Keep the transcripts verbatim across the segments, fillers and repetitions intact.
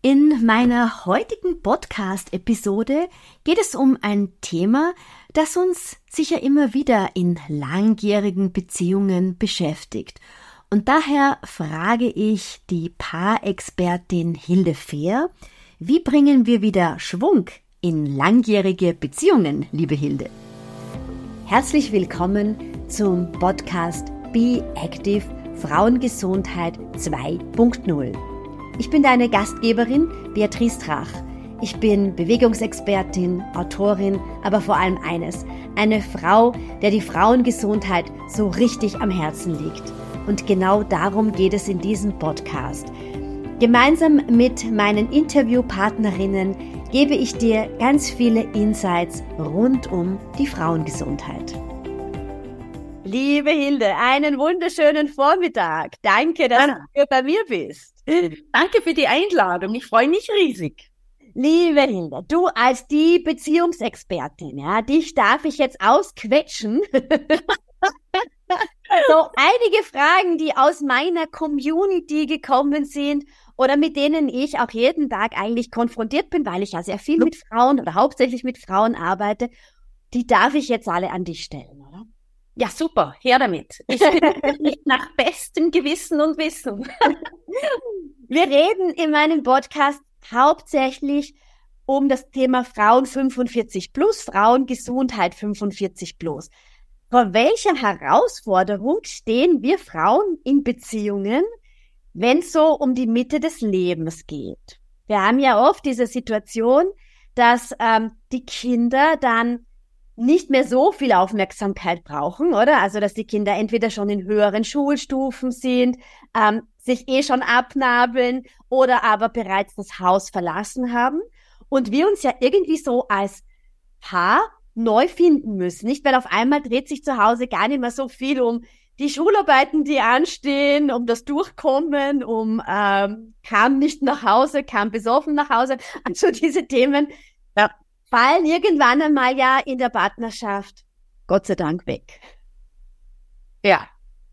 In meiner heutigen Podcast-Episode geht es um ein Thema, das uns sicher immer wieder in langjährigen Beziehungen beschäftigt. Und daher frage ich die Paarexpertin Hilde Fehr, wie bringen wir wieder Schwung in langjährige Beziehungen, liebe Hilde? Herzlich willkommen zum Podcast Be Active Frauengesundheit zwei Punkt null. Ich bin deine Gastgeberin Beatrice Drach. Ich bin Bewegungsexpertin, Autorin, aber vor allem eines, eine Frau, der die Frauengesundheit so richtig am Herzen liegt. Und genau darum geht es in diesem Podcast. Gemeinsam mit meinen Interviewpartnerinnen gebe ich dir ganz viele Insights rund um die Frauengesundheit. Liebe Hilde, einen wunderschönen Vormittag. Danke, dass Anna. du bei mir bist. Danke für die Einladung. Ich freue mich riesig. Liebe Hilde, du als die Beziehungsexpertin, ja, dich darf ich jetzt ausquetschen. So einige Fragen, die aus meiner Community gekommen sind oder mit denen ich auch jeden Tag eigentlich konfrontiert bin, weil ich ja sehr viel mit Frauen oder hauptsächlich mit Frauen arbeite, die darf ich jetzt alle an dich stellen, oder? Ja, super. Her damit. Ich bin nach bestem Gewissen und Wissen. Wir reden in meinem Podcast hauptsächlich um das Thema Frauen fünfundvierzig plus, Frauengesundheit fünfundvierzig plus. Vor welcher Herausforderung stehen wir Frauen in Beziehungen, wenn es so um die Mitte des Lebens geht? Wir haben ja oft diese Situation, dass ähm, die Kinder dann nicht mehr so viel Aufmerksamkeit brauchen, oder? Also, dass die Kinder entweder schon in höheren Schulstufen sind, ähm, sich eh schon abnabeln oder aber bereits das Haus verlassen haben und wir uns ja irgendwie so als Paar neu finden müssen, nicht? Weil auf einmal dreht sich zu Hause gar nicht mehr so viel um die Schularbeiten, die anstehen, um das Durchkommen, um ähm, kam nicht nach Hause, kam besoffen nach Hause. Also diese Themen ja, fallen irgendwann einmal ja in der Partnerschaft Gott sei Dank weg. Ja.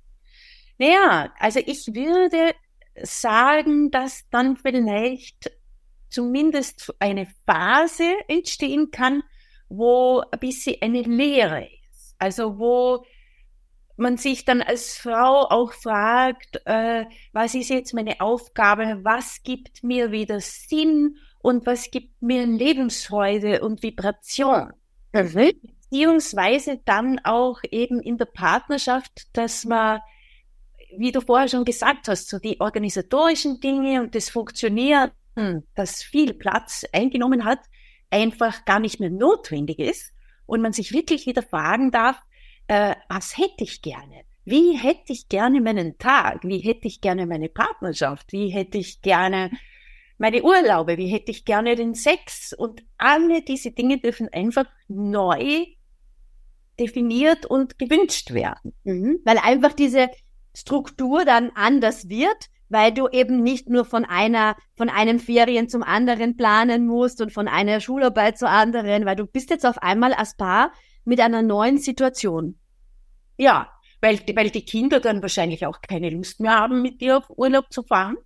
Naja, also ich würde sagen, dass dann vielleicht zumindest eine Phase entstehen kann, wo ein bisschen eine Leere ist. Also wo man sich dann als Frau auch fragt, äh, was ist jetzt meine Aufgabe, was gibt mir wieder Sinn und was gibt mir Lebensfreude und Vibration. Mhm. Beziehungsweise dann auch eben in der Partnerschaft, dass man, wie du vorher schon gesagt hast, so die organisatorischen Dinge und das Funktionieren, das viel Platz eingenommen hat, einfach gar nicht mehr notwendig ist und man sich wirklich wieder fragen darf, äh, was hätte ich gerne? Wie hätte ich gerne meinen Tag? Wie hätte ich gerne meine Partnerschaft? Wie hätte ich gerne meine Urlaube? Wie hätte ich gerne den Sex? Und alle diese Dinge dürfen einfach neu definiert und gewünscht werden. Mhm. Weil einfach diese Struktur dann anders wird, weil du eben nicht nur von einer, von einem Ferien zum anderen planen musst und von einer Schularbeit zur anderen, weil du bist jetzt auf einmal als Paar mit einer neuen Situation. Ja, weil, weil die Kinder dann wahrscheinlich auch keine Lust mehr haben, mit dir auf Urlaub zu fahren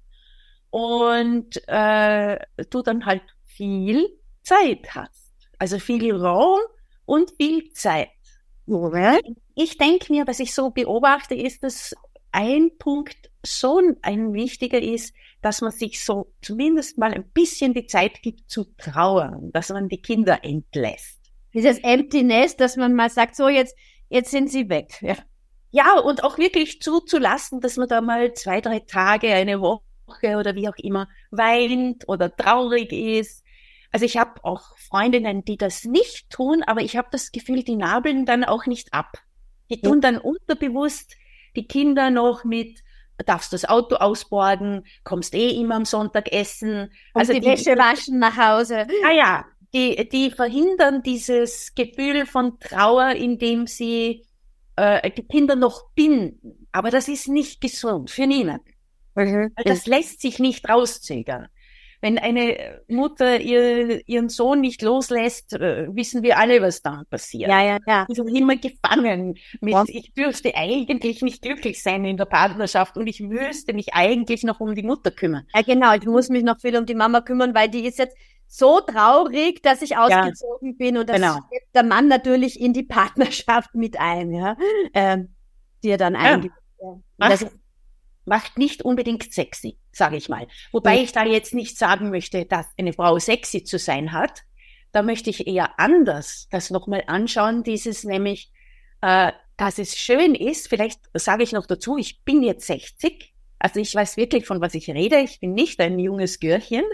und äh, du dann halt viel Zeit hast. Also viel Raum und viel Zeit. Oder? Ich denke mir, was ich so beobachte, ist, dass ein Punkt schon ein wichtiger ist, dass man sich so zumindest mal ein bisschen die Zeit gibt zu trauern, dass man die Kinder entlässt. Dieses Empty Nest, dass man mal sagt, so jetzt, jetzt sind sie weg. Ja. Ja, und auch wirklich zuzulassen, dass man da mal zwei, drei Tage, eine Woche oder wie auch immer weint oder traurig ist. Also ich habe auch Freundinnen, die das nicht tun, aber ich habe das Gefühl, die nabeln dann auch nicht ab. Die tun dann unterbewusst die Kinder noch mit, darfst das Auto ausborgen, kommst eh immer am Sonntag essen. Und Also die, die Wäsche waschen nach Hause. Ah ja, die, die verhindern dieses Gefühl von Trauer, indem sie äh, die Kinder noch binden. Aber das ist nicht gesund für niemanden. Mhm. Das lässt sich nicht rauszögern. wenn eine Mutter ihr, ihren Sohn nicht loslässt, äh, wissen wir alle, was dann passiert. Ja, ja, ja. Die sind immer gefangen mit, Ja. ich dürfte eigentlich nicht glücklich sein in der Partnerschaft und ich müsste mich eigentlich noch um die Mutter kümmern. Ja, genau. Ich muss mich noch viel um die Mama kümmern, weil die ist jetzt so traurig, dass ich ausgezogen bin und das genau. schleppt der Mann natürlich in die Partnerschaft mit ein, ja, ähm, die er dann eigentlich. Ja. Macht, Das ist, macht nicht unbedingt sexy, sage ich mal. Wobei Ja. ich da jetzt nicht sagen möchte, dass eine Frau sexy zu sein hat. Da möchte ich eher anders das nochmal anschauen, dieses nämlich, äh, dass es schön ist. Vielleicht sage ich noch dazu, ich bin jetzt sechzig, also ich weiß wirklich, von was ich rede. Ich bin nicht ein junges Görchen,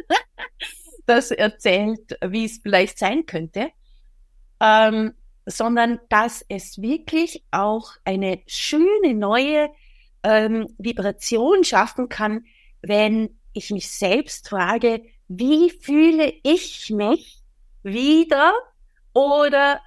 das erzählt, wie es vielleicht sein könnte, ähm, sondern dass es wirklich auch eine schöne neue ähm, Vibration schaffen kann, wenn ich mich selbst frage, wie fühle ich mich wieder oder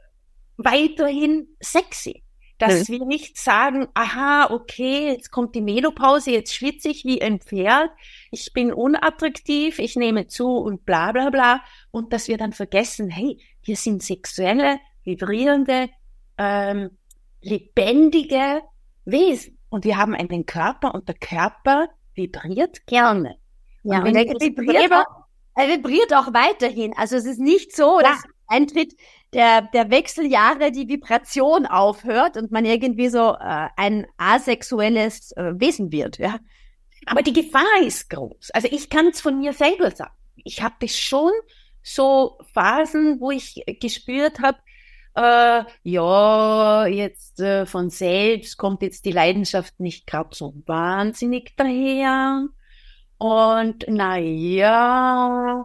weiterhin sexy? Dass wir nicht sagen, aha, okay, jetzt kommt die Menopause, jetzt schwitze ich wie ein Pferd, ich bin unattraktiv, ich nehme zu und bla bla bla. Und dass wir dann vergessen, hey, wir sind sexuelle, vibrierende, ähm, lebendige Wesen. Und wir haben einen Körper und der Körper vibriert gerne. ja, und und wenn er ich vibriert, selber- auch, er vibriert auch weiterhin. Also es ist nicht so, dass Eintritt der, der Wechseljahre die Vibration aufhört und man irgendwie so äh, ein asexuelles äh, Wesen wird, ja. Aber die Gefahr ist groß. Also ich kann es von mir selber sagen. Ich habe das schon so Phasen, wo ich gespürt habe, äh, ja, jetzt äh, von selbst kommt jetzt die Leidenschaft nicht gerade so wahnsinnig daher. Und na ja,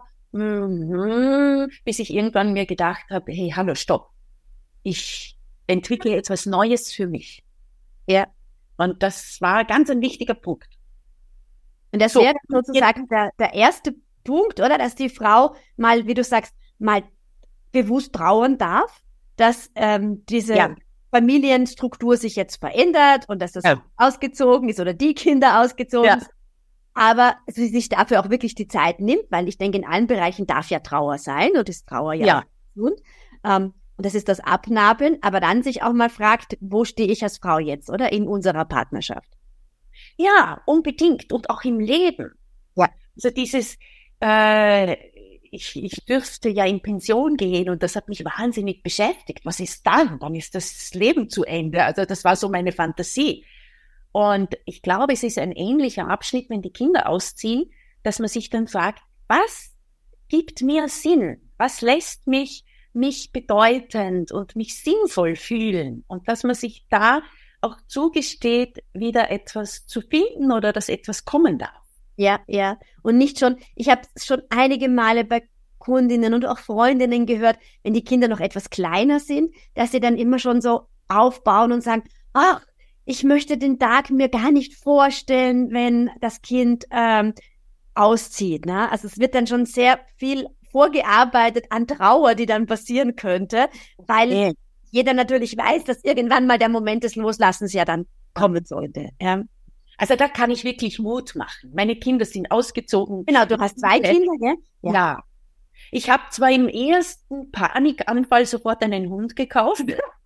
mhm, bis ich irgendwann mir gedacht habe, hey, hallo, stopp. Ich entwickle jetzt was Neues für mich. Ja. Und das war ganz ein wichtiger Punkt. Und das So, wäre sozusagen der, der erste Punkt, oder? Dass die Frau mal, wie du sagst, mal bewusst trauern darf, dass ähm, diese Ja. Familienstruktur sich jetzt verändert und dass das Ja. ausgezogen ist oder die Kinder ausgezogen Ja. sind. Aber sie sich dafür auch wirklich die Zeit nimmt, weil ich denke, in allen Bereichen darf ja Trauer sein und ist Trauer ja, Ja. auch gesund. Ähm, und das ist das Abnabeln, aber dann sich auch mal fragt, wo stehe ich als Frau jetzt, oder? In unserer Partnerschaft. Ja, unbedingt. Und auch im Leben. Ja. Also dieses, äh, ich, ich dürfte ja in Pension gehen und das hat mich wahnsinnig beschäftigt. Was ist dann? Dann ist das Leben zu Ende. Also das war so meine Fantasie. Und ich glaube, es ist ein ähnlicher Abschnitt, wenn die Kinder ausziehen, dass man sich dann fragt, was gibt mir Sinn? Was lässt mich, mich bedeutend und mich sinnvoll fühlen? Und dass man sich da auch zugesteht, wieder etwas zu finden oder dass etwas kommen darf. Ja, ja. Und nicht schon, ich habe schon einige Male bei Kundinnen und auch Freundinnen gehört, wenn die Kinder noch etwas kleiner sind, dass sie dann immer schon so aufbauen und sagen, ach, ich möchte den Tag mir gar nicht vorstellen, wenn das Kind ähm, auszieht. Ne? Also es wird dann schon sehr viel vorgearbeitet an Trauer, die dann passieren könnte, weil Ja. jeder natürlich weiß, dass irgendwann mal der Moment des Loslassens ja dann kommen sollte. Ja. Also da kann ich wirklich Mut machen. Meine Kinder sind ausgezogen. Genau, du hast zwei Kinder, gell? Ja. ja. Ich habe zwar im ersten Panikanfall sofort einen Hund gekauft.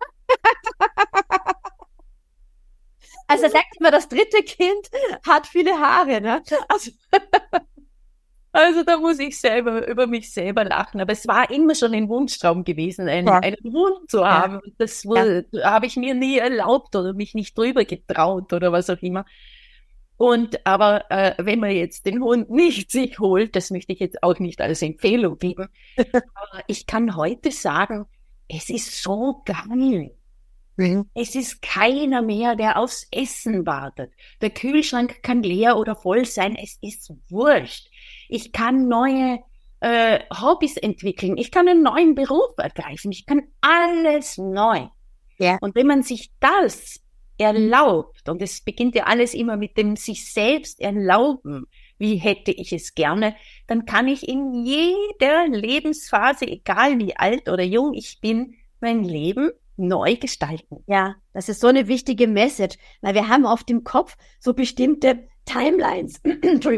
Also sagt immer, das dritte Kind hat viele Haare, ne? Also, also da muss ich selber über mich selber lachen. Aber es war immer schon ein Wunschtraum gewesen, einen, Ja. einen Hund zu haben. Ja. Das wurde, habe ich mir nie erlaubt oder mich nicht drüber getraut oder was auch immer. Und aber äh, wenn man jetzt den Hund nicht sich holt, das möchte ich jetzt auch nicht als Empfehlung geben, aber ich kann heute sagen, es ist so geil. Es ist keiner mehr, der aufs Essen wartet. Der Kühlschrank kann leer oder voll sein, es ist wurscht. Ich kann neue äh, Hobbys entwickeln, ich kann einen neuen Beruf ergreifen, ich kann alles neu. Ja. Und wenn man sich das erlaubt, und es beginnt ja alles immer mit dem sich selbst erlauben, wie hätte ich es gerne, dann kann ich in jeder Lebensphase, egal wie alt oder jung ich bin, mein Leben neu gestalten. Ja, das ist so eine wichtige Message, weil wir haben auf dem Kopf so bestimmte Timelines, Entschuldigung,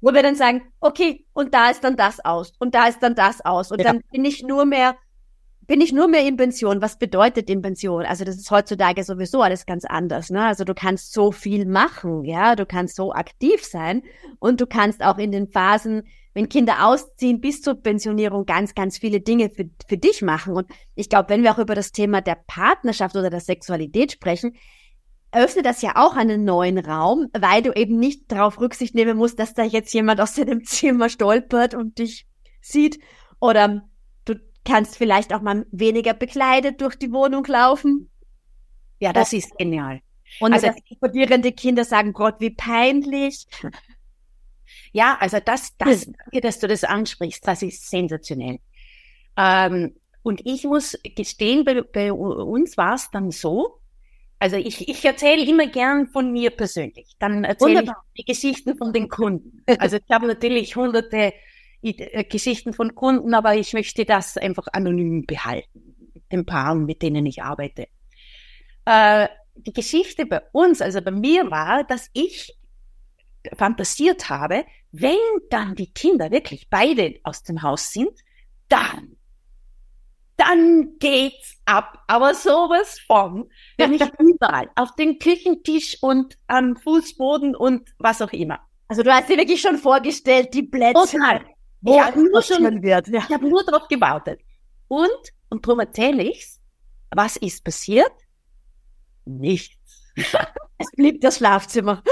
Wo wir dann sagen, okay, und da ist dann das aus und da ist dann das aus und ja. dann bin ich nur mehr, bin ich nur mehr in Pension. Was bedeutet in Pension? Also das ist heutzutage sowieso alles ganz anders, ne? Also du kannst so viel machen, ja, du kannst so aktiv sein und du kannst auch in den Phasen, wenn Kinder ausziehen, bis zur Pensionierung ganz, ganz viele Dinge für, für dich machen. Und ich glaube, wenn wir auch über das Thema der Partnerschaft oder der Sexualität sprechen, eröffnet das ja auch einen neuen Raum, weil du eben nicht darauf Rücksicht nehmen musst, dass da jetzt jemand aus deinem Zimmer stolpert und dich sieht. Oder du kannst vielleicht auch mal weniger bekleidet durch die Wohnung laufen. Ja, das ist genial. Und also pubertierende Kinder sagen, Gott, wie peinlich. Ja, also das, das, danke, dass du das ansprichst, das ist sensationell. Ähm, und ich muss gestehen, bei, bei uns war es dann so, also ich, ich erzähle immer gern von mir persönlich. Dann erzähle ich die Geschichten von den Kunden. Also ich habe natürlich hunderte Geschichten von Kunden, aber ich möchte das einfach anonym behalten, mit den Paaren, mit denen ich arbeite. Äh, die Geschichte bei uns, also bei mir war, dass ich fantasiert habe, wenn dann die Kinder wirklich beide aus dem Haus sind, dann dann geht's ab, aber sowas von, wenn ich überall, auf den Küchentisch und am Fußboden und was auch immer. Also du hast dir wirklich schon vorgestellt, die Plätze, Total. wo ich habe nur, schon, wird. Ja. Ich habe nur drauf gewartet. Und, und darum erzähle ich's, was ist passiert? Nichts. Es blieb das Schlafzimmer.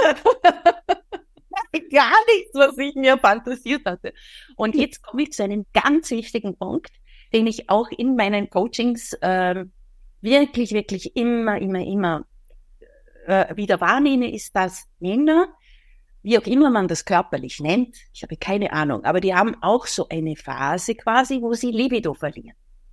Gar nichts, was ich mir fantasiert hatte. Und jetzt komme ich zu einem ganz wichtigen Punkt, den ich auch in meinen Coachings äh, wirklich, wirklich immer, immer, immer äh, wieder wahrnehme, ist, dass Männer, wie auch immer man das körperlich nennt, ich habe keine Ahnung, aber die haben auch so eine Phase quasi, wo sie Libido verlieren.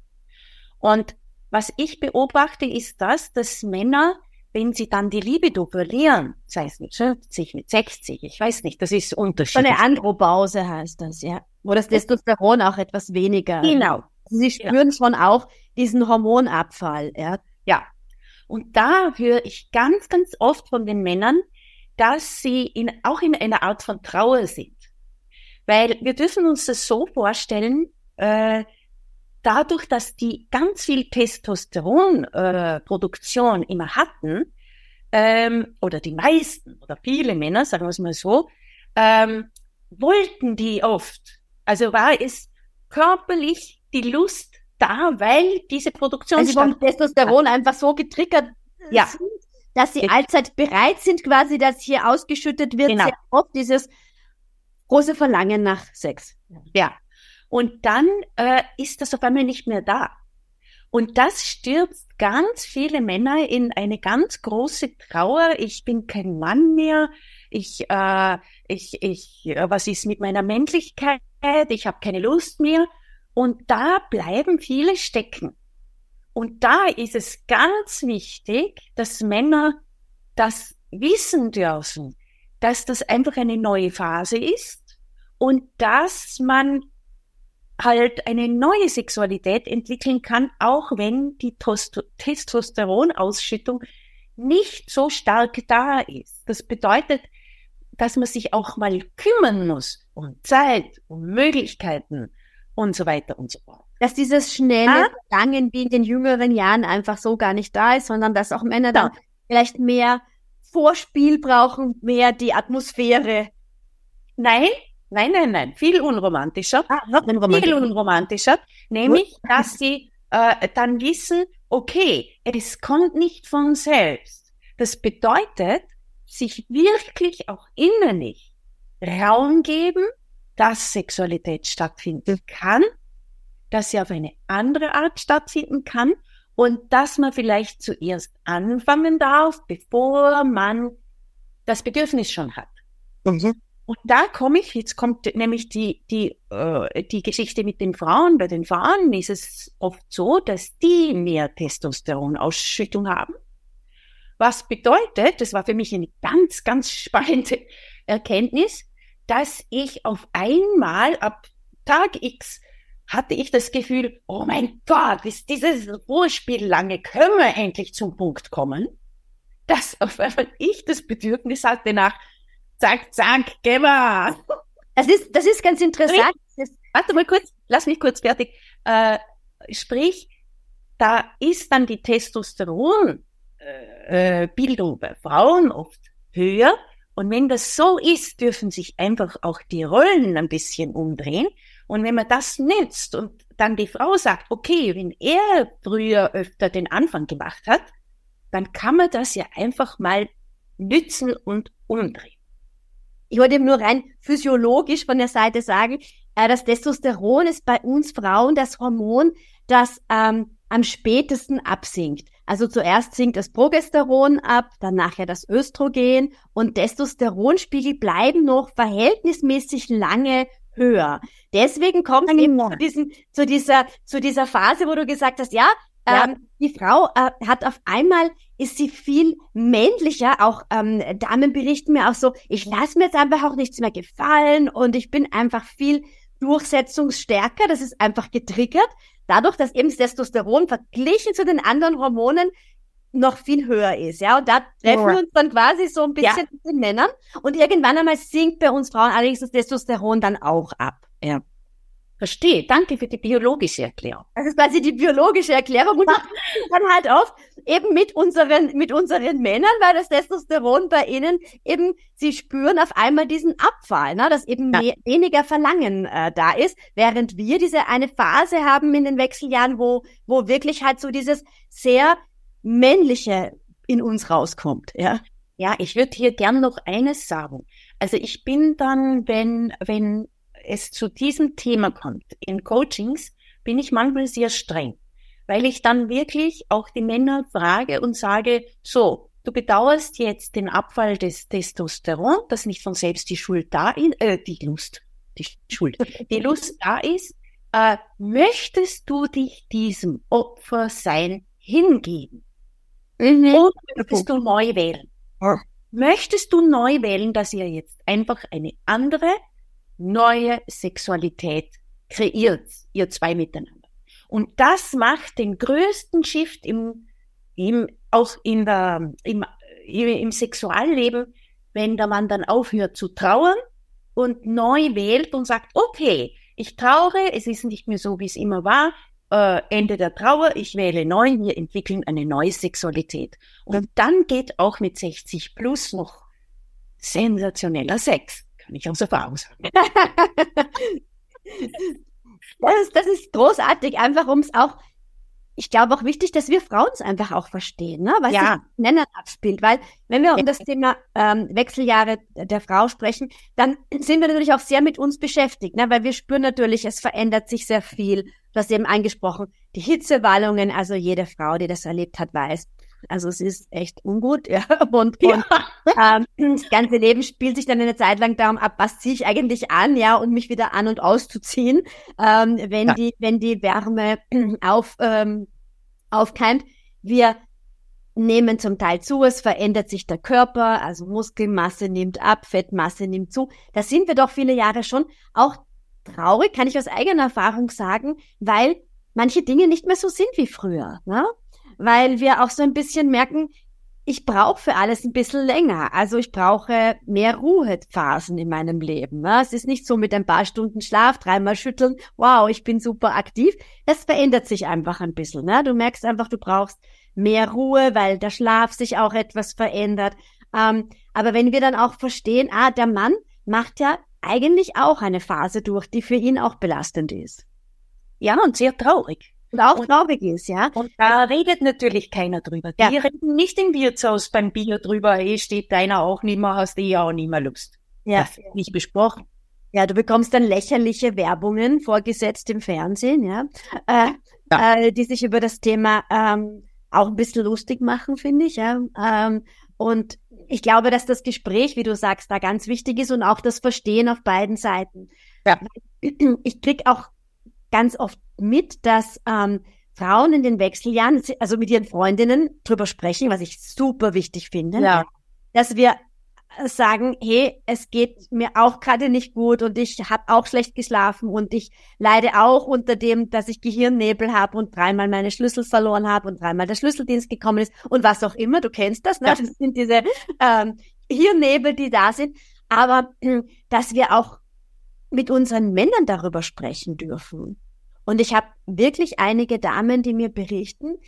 Und was ich beobachte, ist das, dass Männer, wenn sie dann die Libido verlieren, sei es mit fünfzig, mit sechzig, ich weiß nicht, das ist unterschiedlich. So eine Andropause heißt das, ja. Wo das Testosteron auch etwas weniger. Genau. Sie spüren ja. schon auch diesen Hormonabfall, ja. Ja. Und da höre ich ganz, ganz oft von den Männern, dass sie in, auch in einer Art von Trauer sind. Weil wir dürfen uns das so vorstellen, äh, dadurch, dass die ganz viel Testosteronproduktion äh, immer hatten, ähm, oder die meisten, oder viele Männer, sagen wir es mal so, ähm, wollten die oft. Also war es körperlich die Lust da, weil diese Produktion also vom Testosteron einfach so getriggert ja. sind, dass sie allzeit bereit sind, quasi, dass hier ausgeschüttet wird, genau. sehr oft dieses große Verlangen nach Sex. Ja. Und dann äh, ist das auf einmal nicht mehr da. Und das stürzt ganz viele Männer in eine ganz große Trauer. Ich bin kein Mann mehr. Ich, äh, ich, ich, was ist mit meiner Männlichkeit? Ich habe keine Lust mehr. Und da bleiben viele stecken. Und da ist es ganz wichtig, dass Männer das wissen dürfen, dass das einfach eine neue Phase ist und dass man halt eine neue Sexualität entwickeln kann, auch wenn die Testosteronausschüttung nicht so stark da ist. Das bedeutet, dass man sich auch mal kümmern muss um Zeit, um Möglichkeiten und so weiter und so fort. Dass dieses schnelle Verlangen wie in den jüngeren Jahren einfach so gar nicht da ist, sondern dass auch Männer dann ja. vielleicht mehr Vorspiel brauchen, mehr die Atmosphäre. Nein, nein, nein, nein, viel unromantischer. Ah, noch unromantischer. Viel unromantischer, nämlich, dass sie äh, dann wissen, okay, es kommt nicht von selbst. Das bedeutet, sich wirklich auch innerlich Raum geben, dass Sexualität stattfinden kann, dass sie auf eine andere Art stattfinden kann und dass man vielleicht zuerst anfangen darf, bevor man das Bedürfnis schon hat. Mhm. Und da komme ich, jetzt kommt nämlich die, die, äh, die Geschichte mit den Frauen. Bei den Frauen ist es oft so, dass die mehr Testosteronausschüttung haben. Was bedeutet, das war für mich eine ganz, ganz spannende Erkenntnis, dass ich auf einmal ab Tag X hatte ich das Gefühl, oh mein Gott, ist dieses Vorspiel lange, können wir endlich zum Punkt kommen? Dass auf einmal ich das Bedürfnis hatte nach zack, zack, geh mal. Das ist, das ist ganz interessant. Sprich, warte mal kurz, lass mich kurz fertig. Äh, sprich, da ist dann die Testosteronbildung äh, bei Frauen oft höher. Und wenn das so ist, dürfen sich einfach auch die Rollen ein bisschen umdrehen. Und wenn man das nützt und dann die Frau sagt, okay, wenn er früher öfter den Anfang gemacht hat, dann kann man das ja einfach mal nützen und umdrehen. Ich wollte eben nur rein physiologisch von der Seite sagen, äh, das Testosteron ist bei uns Frauen das Hormon, das ähm, am spätesten absinkt. Also zuerst sinkt das Progesteron ab, dann nachher das Östrogen und Testosteronspiegel bleiben noch verhältnismäßig lange höher. Deswegen kommt es eben zu, diesen, zu, dieser, zu dieser Phase, wo du gesagt hast, ja, ja. Ähm, die Frau äh, hat auf einmal, ist sie viel männlicher, auch ähm, Damen berichten mir auch so, ich lasse mir jetzt einfach auch nichts mehr gefallen und ich bin einfach viel durchsetzungsstärker, das ist einfach getriggert, dadurch, dass eben das Testosteron verglichen zu den anderen Hormonen noch viel höher ist, ja, und da treffen wir uns dann quasi so ein bisschen ja. mit den Männern und irgendwann einmal sinkt bei uns Frauen allerdings das Testosteron dann auch ab, ja. Verstehe, danke für die biologische Erklärung. Das ist quasi die biologische Erklärung und dann halt oft eben mit unseren, mit unseren Männern, weil das Testosteron bei ihnen eben, sie spüren auf einmal diesen Abfall, ne, dass eben ja. mehr, weniger Verlangen äh, da ist, während wir diese eine Phase haben in den Wechseljahren, wo, wo wirklich halt so dieses sehr männliche in uns rauskommt, ja. Ja, ich würde hier gern noch eines sagen. Also ich bin dann, wenn, wenn es zu diesem Thema kommt, in Coachings, bin ich manchmal sehr streng, weil ich dann wirklich auch die Männer frage und sage, so, du bedauerst jetzt den Abfall des Testosteron, dass nicht von selbst die Schuld da ist, äh, die Lust, die Schuld, die Lust da ist, äh, möchtest du dich diesem Opfersein hingeben? Mhm. Oder möchtest du neu wählen? Ja. Möchtest du neu wählen, dass ihr jetzt einfach eine andere neue Sexualität kreiert, ihr zwei miteinander. Und das macht den größten Shift im, im auch in der, im, im Sexualleben, wenn der Mann dann aufhört zu trauern und neu wählt und sagt, okay, ich trauere, es ist nicht mehr so, wie es immer war, äh, Ende der Trauer, ich wähle neu, wir entwickeln eine neue Sexualität. Und dann geht auch mit sechzig plus noch sensationeller Sex. Kann ich aus Erfahrung sagen. das, ist, das ist großartig, einfach um es auch, ich glaube auch wichtig, dass wir Frauen es einfach auch verstehen, ne? Was ja. sich Männern abspielt, weil wenn wir um das Thema ähm, Wechseljahre der Frau sprechen, dann sind wir natürlich auch sehr mit uns beschäftigt, ne? Weil wir spüren natürlich, es verändert sich sehr viel. Du hast eben angesprochen, die Hitzewallungen, also jede Frau, die das erlebt hat, weiß, also es ist echt ungut, ja, und, ja. und ähm, das ganze Leben spielt sich dann eine Zeit lang darum ab, was ziehe ich eigentlich an, ja, und mich wieder an- und auszuziehen, ähm, wenn ja. die, wenn die Wärme auf, ähm, aufkeimt. Wir nehmen zum Teil zu, es verändert sich der Körper, also Muskelmasse nimmt ab, Fettmasse nimmt zu. Da sind wir doch viele Jahre schon auch traurig, kann ich aus eigener Erfahrung sagen, weil manche Dinge nicht mehr so sind wie früher, ne? Weil wir auch so ein bisschen merken, ich brauche für alles ein bisschen länger. Also ich brauche mehr Ruhephasen in meinem Leben. Ne? Es ist nicht so mit ein paar Stunden Schlaf, dreimal schütteln, wow, ich bin super aktiv. Das verändert sich einfach ein bisschen. Ne? Du merkst einfach, du brauchst mehr Ruhe, weil der Schlaf sich auch etwas verändert. Ähm, aber wenn wir dann auch verstehen, ah, der Mann macht ja eigentlich auch eine Phase durch, die für ihn auch belastend ist. Ja, und sehr traurig. Und auch und, traurig ist, ja. Und da redet natürlich keiner drüber. Die ja. reden nicht im Wirtshaus beim Bier drüber, hey, steht deiner auch nicht mehr, hast du ja auch nicht mehr Lust. Ja. Das wird nicht besprochen. Ja, du bekommst dann lächerliche Werbungen vorgesetzt im Fernsehen, ja, äh, ja. Äh, die sich über das Thema ähm, auch ein bisschen lustig machen, finde ich, ja. Ähm, und ich glaube, dass das Gespräch, wie du sagst, da ganz wichtig ist und auch das Verstehen auf beiden Seiten. Ja. Ich krieg auch ganz oft mit, dass ähm, Frauen in den Wechseljahren, also mit ihren Freundinnen drüber sprechen, was ich super wichtig finde, ja. dass wir sagen, hey, es geht mir auch gerade nicht gut und ich habe auch schlecht geschlafen und ich leide auch unter dem, dass ich Gehirnnebel habe und dreimal meine Schlüssel verloren habe und dreimal der Schlüsseldienst gekommen ist und was auch immer, du kennst das, ne? Ja. Das sind diese ähm, Hirnnebel, die da sind, aber dass wir auch mit unseren Männern darüber sprechen dürfen. Und ich habe wirklich einige Damen, die mir berichten,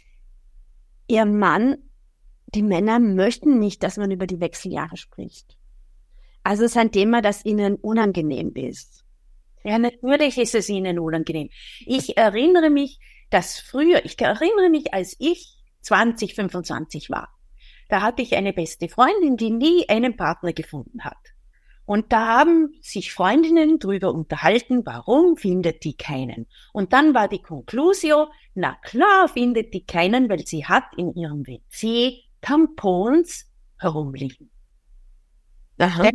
ihr Mann, die Männer möchten nicht, dass man über die Wechseljahre spricht. Also es ist ein Thema, das ihnen unangenehm ist. Ja, natürlich ist es ihnen unangenehm. Ich erinnere mich, dass früher, ich erinnere mich, als ich zwanzig, fünfundzwanzig war, da hatte ich eine beste Freundin, die nie einen Partner gefunden hat. Und da haben sich Freundinnen drüber unterhalten, warum findet die keinen? Und dann war die Conclusio, na klar findet die keinen, weil sie hat in ihrem W C Tampons herumliegen. Aha.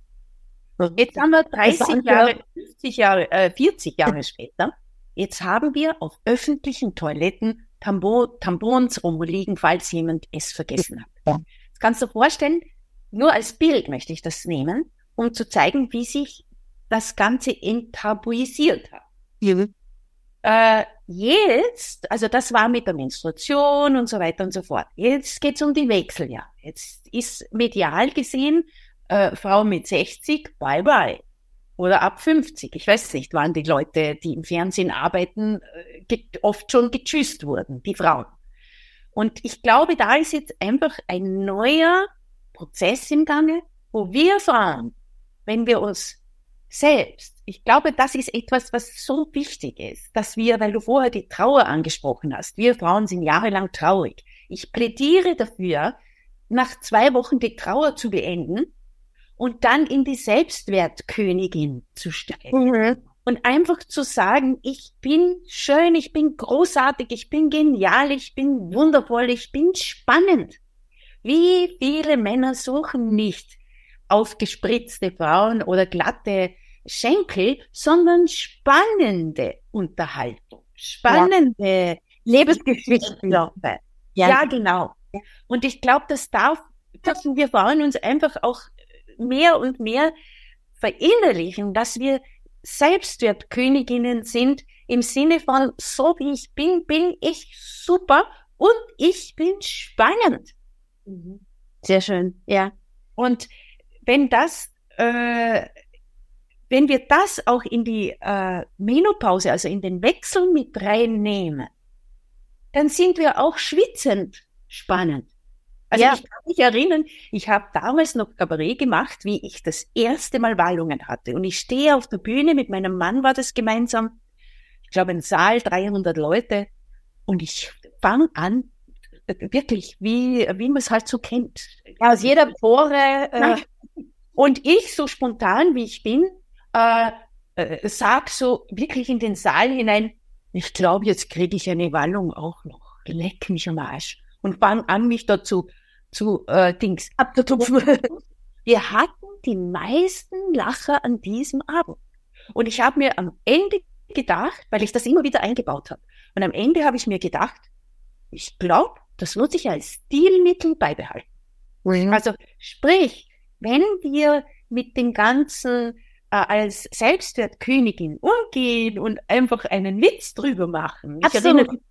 Jetzt haben wir dreißig Jahre, fünfzig Jahre, äh, vierzig Jahre später. Jetzt haben wir auf öffentlichen Toiletten Tambo, Tampons rumliegen, falls jemand es vergessen hat. Das kannst du dir vorstellen, nur als Bild möchte ich das nehmen, um zu zeigen, wie sich das Ganze enttabuisiert hat. Ja. Äh, jetzt, also das war mit der Menstruation und so weiter und so fort. Jetzt geht's um die Wechseljahre. Jetzt ist medial gesehen, äh, Frau mit sechzig, bye bye. Oder ab fünfzig. Ich weiß nicht, wann die Leute, die im Fernsehen arbeiten, äh, oft schon getschüsst wurden, die Frauen. Und ich glaube, da ist jetzt einfach ein neuer Prozess im Gange, wo wir Frauen, wenn wir uns selbst, ich glaube, das ist etwas, was so wichtig ist, dass wir, weil du vorher die Trauer angesprochen hast, wir Frauen sind jahrelang traurig. Ich plädiere dafür, nach zwei Wochen die Trauer zu beenden und dann in die Selbstwertkönigin zu steigen. Mhm. Und einfach zu sagen, ich bin schön, ich bin großartig, ich bin genial, ich bin wundervoll, ich bin spannend. Wie viele Männer suchen nicht aufgespritzte Frauen oder glatte Schenkel, sondern spannende Unterhaltung, spannende ja. Lebensgeschichten. Ja. ja, genau. Und ich glaube, das darf, dürfen wir Frauen uns einfach auch mehr und mehr verinnerlichen, dass wir Selbstwertköniginnen sind, im Sinne von, so wie ich bin, bin ich super und ich bin spannend. Sehr schön, ja. Und wenn das, äh, wenn wir das auch in die äh, Menopause, also in den Wechsel mit reinnehmen, dann sind wir auch schwitzend spannend. Also ja. Ich kann mich erinnern, ich habe damals noch Kabarett gemacht, wie ich das erste Mal Wallungen hatte. Und ich stehe auf der Bühne, mit meinem Mann war das gemeinsam, ich glaube ein Saal, dreihundert Leute. Und ich fange an, wirklich, wie, wie man es halt so kennt. Ja, aus jeder Pore. Äh, und ich, so spontan wie ich bin, äh, äh, sag so wirklich in den Saal hinein, ich glaube, jetzt kriege ich eine Wallung auch noch. Leck mich am Arsch. Und fang an, mich dazu zu äh, Dings abzutupfen. Wir hatten die meisten Lacher an diesem Abend. Und ich habe mir am Ende gedacht, weil ich das immer wieder eingebaut habe, und am Ende habe ich mir gedacht, ich glaube, das muss ich als Stilmittel beibehalten. Mhm. Also sprich, wenn wir mit dem Ganzen äh, als Selbstwertkönigin umgehen und einfach einen Witz drüber machen. Ich erinnere mich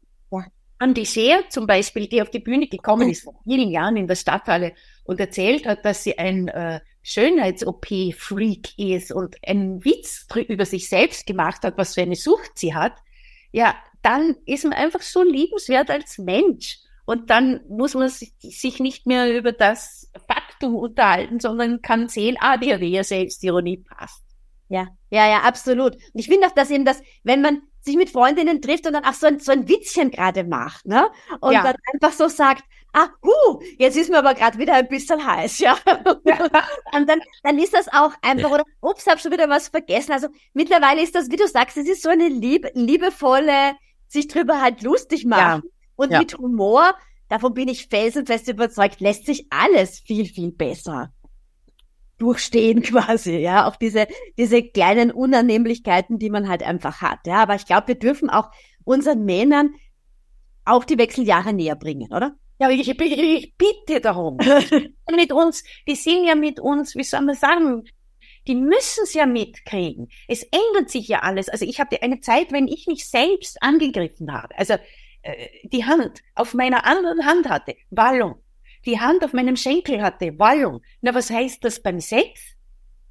an die Cher zum Beispiel, die auf die Bühne gekommen ist vor vielen Jahren in der Stadthalle und erzählt hat, dass sie ein äh, Schönheits-O P-Freak ist und einen Witz über sich selbst gemacht hat, was für eine Sucht sie hat. Ja, dann ist man einfach so liebenswert als Mensch. Und dann muss man sich nicht mehr über das Faktum unterhalten, sondern kann sehen, ah, der der Selbstironie passt. Ja, ja, ja, absolut. Und ich finde auch, dass eben das, wenn man sich mit Freundinnen trifft und dann auch so ein, so ein Witzchen gerade macht, ne? Und ja. dann einfach so sagt, ah, huh, jetzt ist mir aber gerade wieder ein bisschen heiß, ja. ja. Und dann, dann ist das auch einfach, oder, ups, hab schon wieder was vergessen. Also mittlerweile ist das, wie du sagst, es ist so eine lieb, liebevolle, sich drüber halt lustig machen. Ja. Und ja. mit Humor, davon bin ich felsenfest überzeugt, lässt sich alles viel, viel besser durchstehen quasi, ja, auch diese diese kleinen Unannehmlichkeiten, die man halt einfach hat, ja, aber ich glaube, wir dürfen auch unseren Männern auch die Wechseljahre näher bringen, oder? Ja, ich, ich, ich bitte darum. mit uns, die sind ja mit uns, wie soll man sagen, die müssen es ja mitkriegen. Es ändert sich ja alles. Also ich hatte eine Zeit, wenn ich mich selbst angegriffen habe, also äh, die Hand auf meiner anderen Hand hatte, Wallung. Die Hand auf meinem Schenkel hatte Wallung. Na, was heißt das beim Sex?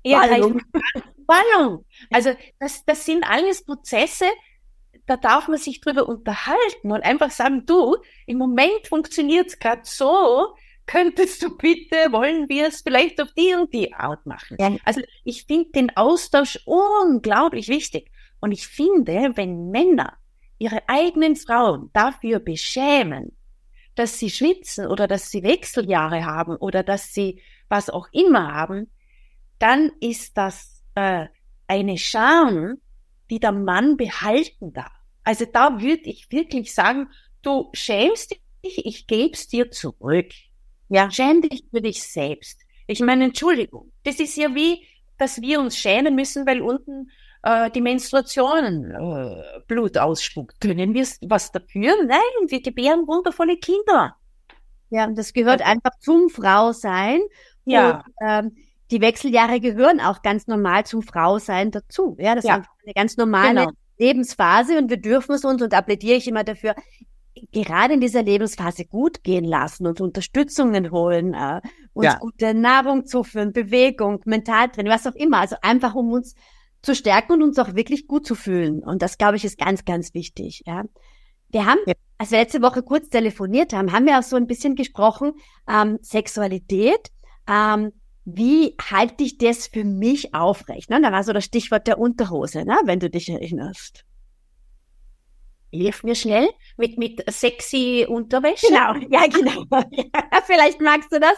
Ja, Wallung. Wallung. Also das, das sind alles Prozesse, da darf man sich drüber unterhalten und einfach sagen, du, im Moment funktioniert es gerade so, könntest du bitte, wollen wir es vielleicht auf die und die Art machen. Ja. Also ich finde den Austausch unglaublich wichtig. Und ich finde, wenn Männer ihre eigenen Frauen dafür beschämen, dass sie schwitzen oder dass sie Wechseljahre haben oder dass sie was auch immer haben, dann ist das äh, eine Scham, die der Mann behalten darf. Also da würde ich wirklich sagen, du schämst dich, ich geb's dir zurück. Ja. Schäm dich für dich selbst. Ich meine, Entschuldigung, das ist ja wie, dass wir uns schämen müssen, weil unten äh, die Menstruation äh, Blut ausspuckt. Können wir was dafür? Nein, wir gebären wundervolle Kinder. Ja, und das gehört also einfach zum Frausein. Ja. Und, ähm, die Wechseljahre gehören auch ganz normal zum Frausein dazu. Ja, das ja. ist eine ganz normale genau. Lebensphase und wir dürfen es uns, und da plädiere ich immer dafür, gerade in dieser Lebensphase gut gehen lassen, uns Unterstützungen holen, äh, uns ja. gute Nahrung zuführen, Bewegung, Mentaltraining, was auch immer. Also einfach, um uns zu stärken und uns auch wirklich gut zu fühlen. Und das, glaube ich, ist ganz, ganz wichtig. Ja. Wir haben, ja. als wir letzte Woche kurz telefoniert haben, haben wir auch so ein bisschen gesprochen, ähm, Sexualität, ähm, wie halte ich das für mich aufrecht? Ne? Da war so das Stichwort der Unterhose, ne? Wenn du dich erinnerst. Hilf mir schnell mit mit sexy Unterwäsche. Genau, ja genau. Vielleicht magst du das.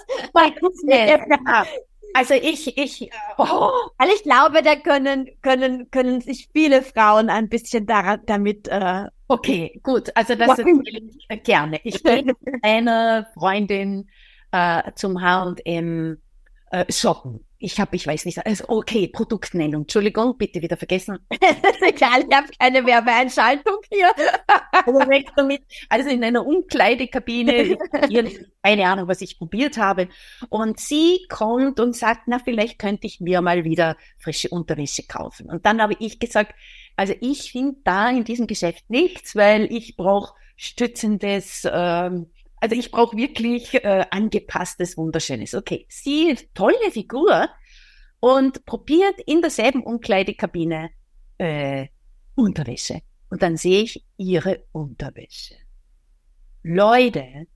Also ich ich oh. Weil ich glaube, da können können können sich viele Frauen ein bisschen daran, damit. Äh, okay, gut. Also das erzähle ich gerne. Ich gehe mit einer Freundin äh, zum H und M äh, shoppen. Ich habe, ich weiß nicht, also okay, Produktnennung, Entschuldigung, bitte wieder vergessen. Das ist egal, ich habe keine Werbeeinschaltung hier. Also weg damit. Also in einer Umkleidekabine, keine Ahnung, was ich probiert habe. Und sie kommt und sagt, na, vielleicht könnte ich mir mal wieder frische Unterwäsche kaufen. Und dann habe ich gesagt, also ich finde da in diesem Geschäft nichts, weil ich brauche stützendes, ähm, also ich brauche wirklich äh, angepasstes, wunderschönes. Okay, sie, tolle Figur, und probiert in derselben Umkleidekabine äh, Unterwäsche. Und dann sehe ich ihre Unterwäsche. Leute,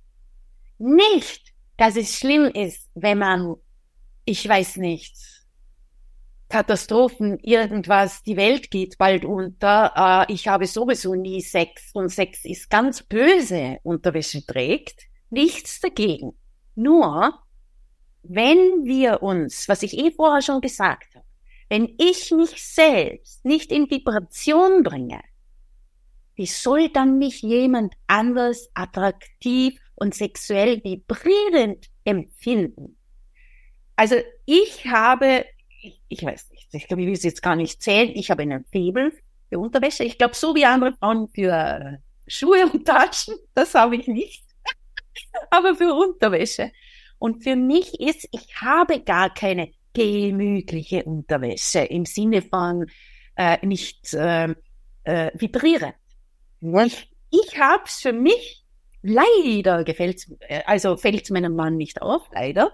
nicht, dass es schlimm ist, wenn man, ich weiß nicht, Katastrophen, irgendwas, die Welt geht bald unter, äh, ich habe sowieso nie Sex und Sex ist ganz böse, Unterwäsche trägt, nichts dagegen. Nur, wenn wir uns, was ich eh vorher schon gesagt habe, wenn ich mich selbst nicht in Vibration bringe, wie soll dann mich jemand anders attraktiv und sexuell vibrierend empfinden? Also ich habe Ich, ich weiß nicht, ich glaube, ich will es jetzt gar nicht zählen. Ich habe einen Faible für Unterwäsche. Ich glaube, so wie andere Frauen für äh, Schuhe und Taschen, das habe ich nicht. Aber für Unterwäsche. Und für mich ist, ich habe gar keine gemütliche Unterwäsche im Sinne von äh, nicht äh, äh, vibrierend. Ich, ich habe es für mich, leider gefällt's, äh, also fällt es meinem Mann nicht auf, leider.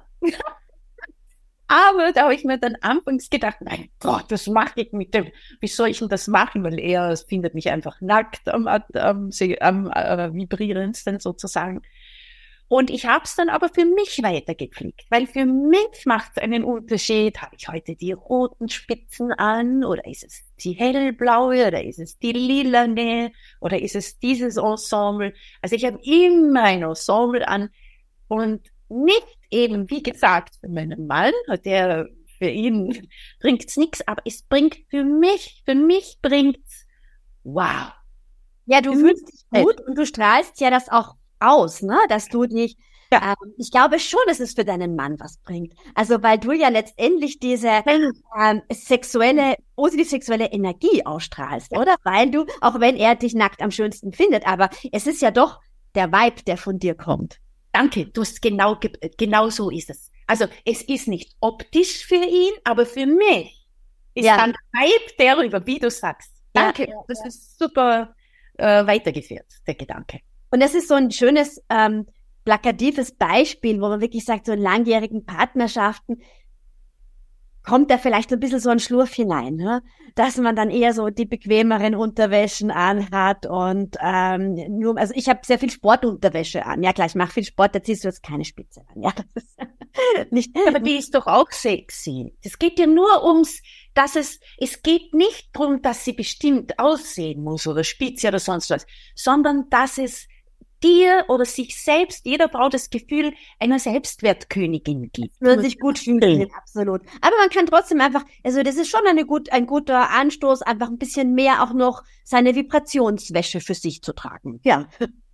Aber da habe ich mir dann anfangs gedacht, mein Gott, was mache ich mit dem, wie soll ich denn das machen? Weil er findet mich einfach nackt am, am, am, am äh, vibrierendsten sozusagen. Und ich habe es dann aber für mich weitergepflegt, weil für mich macht es einen Unterschied, habe ich heute die roten Spitzen an oder ist es die hellblaue oder ist es die lilane oder ist es dieses Ensemble? Also ich habe immer ein Ensemble an und nicht eben, wie gesagt, für meinen Mann, der, für ihn bringt's nichts, aber es bringt für mich, für mich bringt's, wow. Ja, du fühlst dich gut und du strahlst ja das auch aus, ne, dass du dich, ja. ähm, ich glaube schon, dass es für deinen Mann was bringt. Also, weil du ja letztendlich diese ähm, sexuelle, positive sexuelle Energie ausstrahlst, ja. Oder? Weil du, auch wenn er dich nackt am schönsten findet, aber es ist ja doch der Vibe, der von dir kommt. Danke, du hast genau, genau so ist es. Also es ist nicht optisch für ihn, aber für mich ist ja. Dann der Vibe darüber, wie du sagst. Danke, ja, das ja. Ist super äh, weitergeführt, der Gedanke. Und das ist so ein schönes, ähm, plakatives Beispiel, wo man wirklich sagt, so in langjährigen Partnerschaften, kommt da vielleicht ein bisschen so ein Schlurf hinein, ne? Dass man dann eher so die bequemeren Unterwäschen anhat und ähm, nur, also ich habe sehr viel Sportunterwäsche an. Ja klar, ich mache viel Sport, da ziehst du jetzt keine Spitze an. Ja, das ist nicht. Aber die ist doch auch sexy. Es geht ja nur ums, dass es, es geht nicht darum, dass sie bestimmt aussehen muss oder spitze oder sonst was, sondern dass es dir oder sich selbst, jeder Frau das Gefühl einer Selbstwertkönigin gibt. Würde sich gut fühlen, absolut. Aber man kann trotzdem einfach, also das ist schon eine gut, ein guter Anstoß, einfach ein bisschen mehr auch noch seine Vibrationswäsche für sich zu tragen. Ja.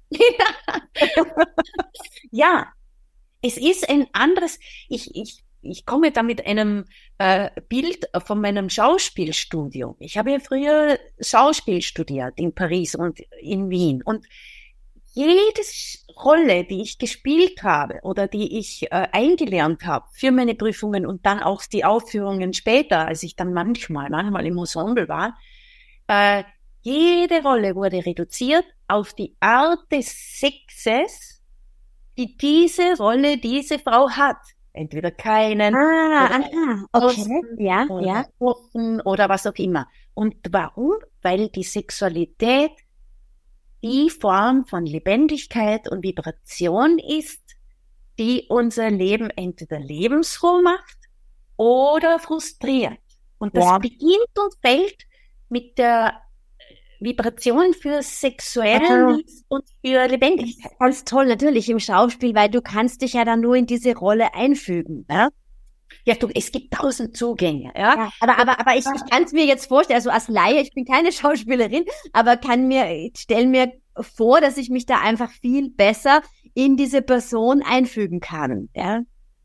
Ja, es ist ein anderes, ich, ich, ich komme da mit einem äh, Bild von meinem Schauspielstudium. Ich habe ja früher Schauspiel studiert in Paris und in Wien und jede Rolle, die ich gespielt habe oder die ich äh, eingelernt habe für meine Prüfungen und dann auch die Aufführungen später, als ich dann manchmal, manchmal im Ensemble war, äh, jede Rolle wurde reduziert auf die Art des Sexes, die diese Rolle, diese Frau hat. Entweder keinen, ah, oder aha, okay, ja, oder ja. offen oder was auch immer. Und warum? Weil die Sexualität die Form von Lebendigkeit und Vibration ist, die unser Leben entweder lebensfroh macht oder frustriert. Und das Ja. beginnt und fällt mit der Vibration für Sexuellen und für Lebendigkeit. Ganz toll, natürlich im Schauspiel, weil du kannst dich ja dann nur in diese Rolle einfügen. Ja, Ja, du, es gibt tausend Zugänge, ja. ja aber, aber, aber ich, ich kann es mir jetzt vorstellen, also als Laie, ich bin keine Schauspielerin, aber kann mir, stell mir vor, dass ich mich da einfach viel besser in diese Person einfügen kann. Ja,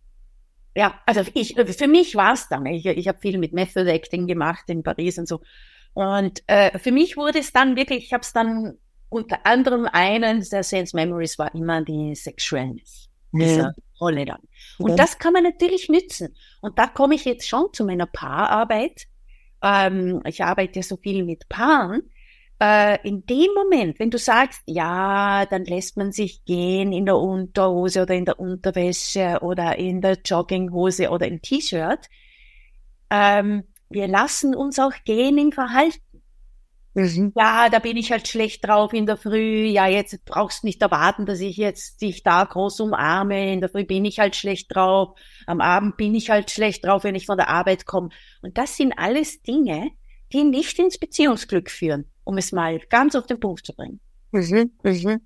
Ja, also ich, für mich war es dann, ich, ich habe viel mit Method Acting gemacht in Paris und so. Und äh, für mich wurde es dann wirklich, ich habe es dann unter anderem einen der Sense Memories war immer die Sexualness dieser Ja. Rolle dann. Und Ja. das kann man natürlich nützen. Und da komme ich jetzt schon zu meiner Paararbeit. Ähm, ich arbeite so viel mit Paaren. Äh, in dem Moment, wenn du sagst, ja, dann lässt man sich gehen in der Unterhose oder in der Unterwäsche oder in der Jogginghose oder im T-Shirt, ähm, wir lassen uns auch gehen im Verhalten. Mhm. Ja, da bin ich halt schlecht drauf in der Früh. Ja, jetzt brauchst nicht erwarten, dass ich jetzt dich da groß umarme. In der Früh bin ich halt schlecht drauf. Am Abend bin ich halt schlecht drauf, wenn ich von der Arbeit komme. Und das sind alles Dinge, die nicht ins Beziehungsglück führen, um es mal ganz auf den Punkt zu bringen. Mhm. Mhm.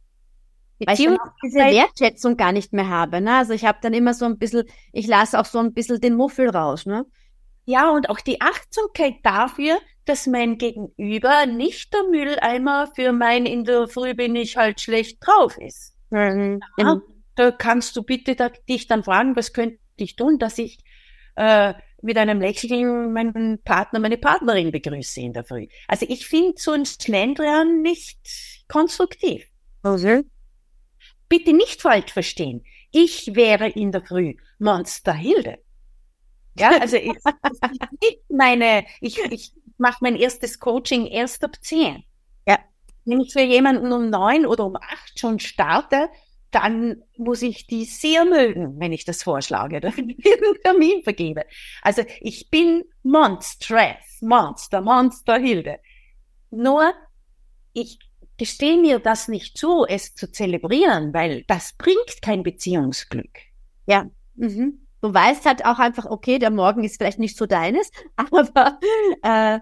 Weil ich dann auch diese Wertschätzung gar nicht mehr habe. Ne? Also ich habe dann immer so ein bisschen, ich lasse auch so ein bisschen den Muffel raus. Ne? Ja, und auch die Achtsamkeit dafür, dass mein Gegenüber nicht der Mülleimer für mein in der Früh bin ich halt schlecht drauf ist. Mhm. Ja, da kannst du bitte da, dich dann fragen, was könnte ich tun, dass ich äh, mit einem Lächeln meinen Partner, meine Partnerin begrüße in der Früh. Also ich finde so ein Schlendrian nicht konstruktiv. Okay. Bitte nicht falsch verstehen. Ich wäre in der Früh Monster Hilde. Ja, also ich, ich meine, ich, ich mache mein erstes Coaching erst ab zehn. Ja. Wenn ich für jemanden um neun oder um acht schon starte, dann muss ich die sehr mögen, wenn ich das vorschlage, oder einen Termin vergebe. Also ich bin Monstress, Monster, Monster Hilde. Nur, ich gestehe mir das nicht zu, es zu zelebrieren, weil das bringt kein Beziehungsglück. Ja. Mhm. Du weißt halt auch einfach, okay, der Morgen ist vielleicht nicht so deines, aber äh,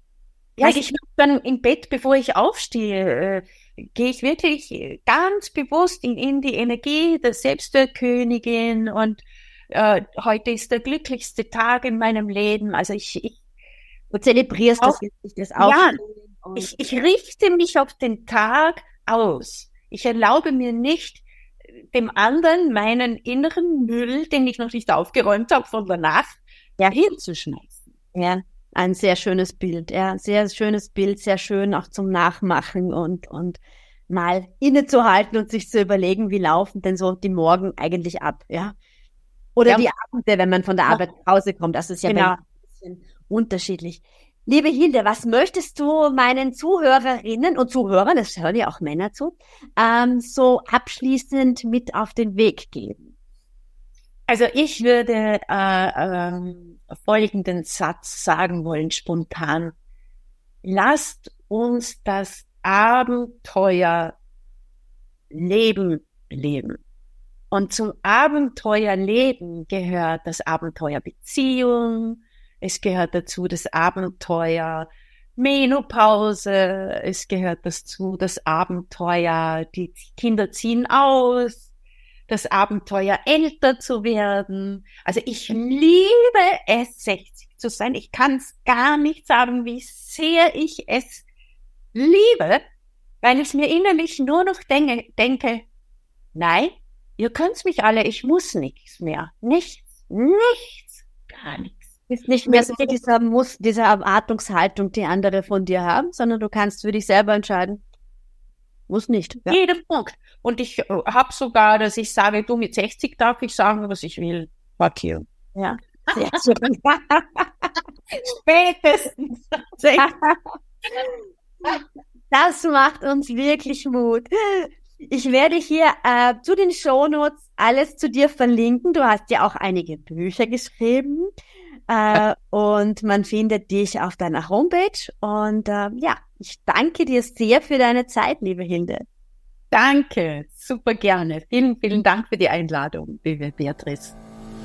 ja, ich mache dann im Bett, bevor ich aufstehe, äh, gehe ich wirklich ganz bewusst in, in die Energie der Selbstwertkönigin und äh, heute ist der glücklichste Tag in meinem Leben. Also ich, ich du zelebrierst auch, das, ich das auch. Ja, ich, ich richte mich auf den Tag aus. Ich erlaube mir nicht, dem anderen meinen inneren Müll, den ich noch nicht aufgeräumt habe von der Nacht, ja. hinzuschmeißen. Ja, ein sehr schönes Bild. Ja, sehr schönes Bild, sehr schön auch zum Nachmachen und, und mal innezuhalten und sich zu überlegen, wie laufen denn so die Morgen eigentlich ab, ja. Oder Ja. die Abende, wenn man von der Arbeit nach Hause kommt. Das ist ja Genau. ein bisschen unterschiedlich. Liebe Hilde, was möchtest du meinen Zuhörerinnen und Zuhörern, das hören ja auch Männer zu, ähm, so abschließend mit auf den Weg geben? Also ich würde äh, ähm, folgenden Satz sagen wollen, spontan. Lasst uns das Abenteuer Leben leben. Und zum Abenteuerleben gehört das Abenteuer Beziehung, es gehört dazu das Abenteuer Menopause, es gehört dazu das Abenteuer, die Kinder ziehen aus, das Abenteuer älter zu werden. Also ich liebe es, sechzig zu sein. Ich kann es gar nicht sagen, wie sehr ich es liebe, weil ich mir innerlich nur noch denke, denke nein, ihr könnt's mich alle, ich muss nichts mehr. Nichts, nichts, gar nichts. Ist nicht mehr so dieser Muss, diese Erwartungshaltung, die andere von dir haben, sondern du kannst für dich selber entscheiden. Muss nicht. Ja. Jeder Punkt. Und ich äh, habe sogar, dass ich sage, du, mit sechzig darf ich sagen, was ich will. Fuck you. Ja. Spätestens. Das macht uns wirklich Mut. Ich werde hier äh, zu den Shownotes alles zu dir verlinken. Du hast ja auch einige Bücher geschrieben äh, und man findet dich auf deiner Homepage. Und äh, ja, ich danke dir sehr für deine Zeit, liebe Hilde. Danke, super gerne. Vielen, vielen Dank für die Einladung, liebe Beatrice.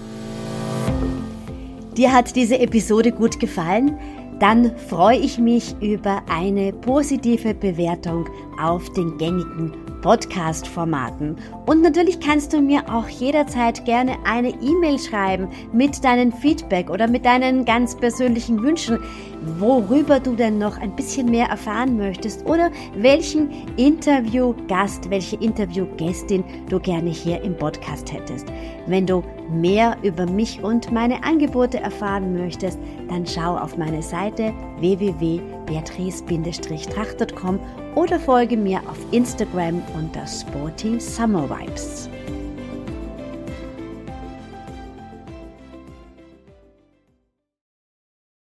Dir hat diese Episode gut gefallen? Dann freue ich mich über eine positive Bewertung auf den gängigen Podcast-Formaten. Und natürlich kannst du mir auch jederzeit gerne eine E-Mail schreiben mit deinem Feedback oder mit deinen ganz persönlichen Wünschen, worüber du denn noch ein bisschen mehr erfahren möchtest oder welchen Interviewgast, welche Interviewgästin du gerne hier im Podcast hättest. Wenn du mehr über mich und meine Angebote erfahren möchtest, dann schau auf meine Seite w w w punkt beatrice tracht punkt com oder folge mir auf Instagram unter Sporty Summer Vibes.